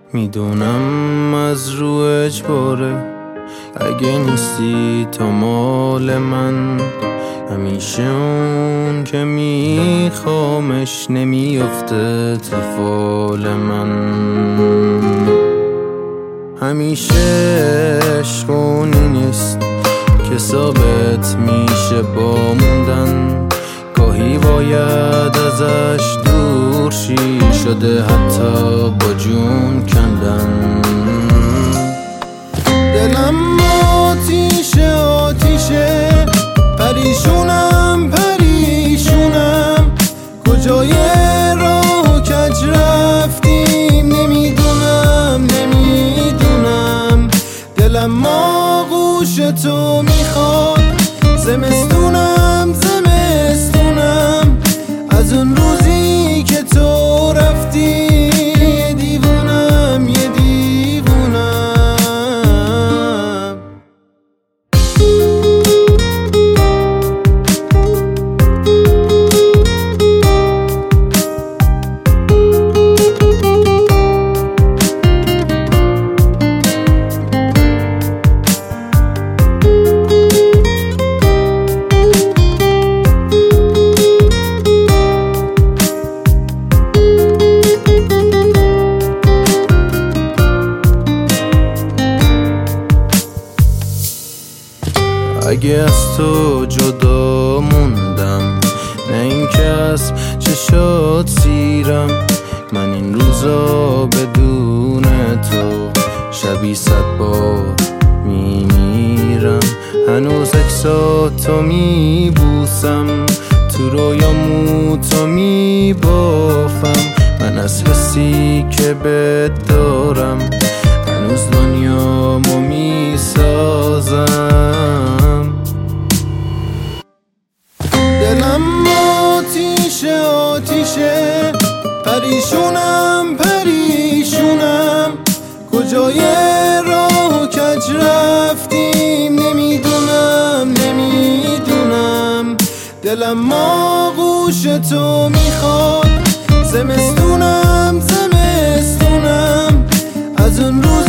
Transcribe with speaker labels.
Speaker 1: میدونم از رو اجباره، اگه نیستی تا مال من، همیشه اون که میخوامش نمیافته تو فال من. همیشه عشق اونی نیست که ثابت میشه با موندن، گاهی باید ازش دور شی، شده حتی با جون کندن. دلم آتیشه آتیشه، پریشونم پریشونم، کجای راه کج رفتیم نمیدونم نمیدونم. دلم آغوش تو میخواد، زمستونم زمستونم، از اون روزی که تو رفتی دیوونم یه دیوونم. اگه از تو جدا موندم، نه این که از چشات سیرم، من این روزا بدون تو شبی 100 بار میمیرم. هنوز عکساتو میبوسم، تو رویامو تو میبافم، من از حسی که بهت دارم هنوز دنیامو میسازم. دلم آتیشه آتیشه، پریشونم پریشونم، کجای راه کج رفتیم نمیدونم نمیدونم. دلم آغوش تو میخواد، زمستونم زمستونم، از اون روز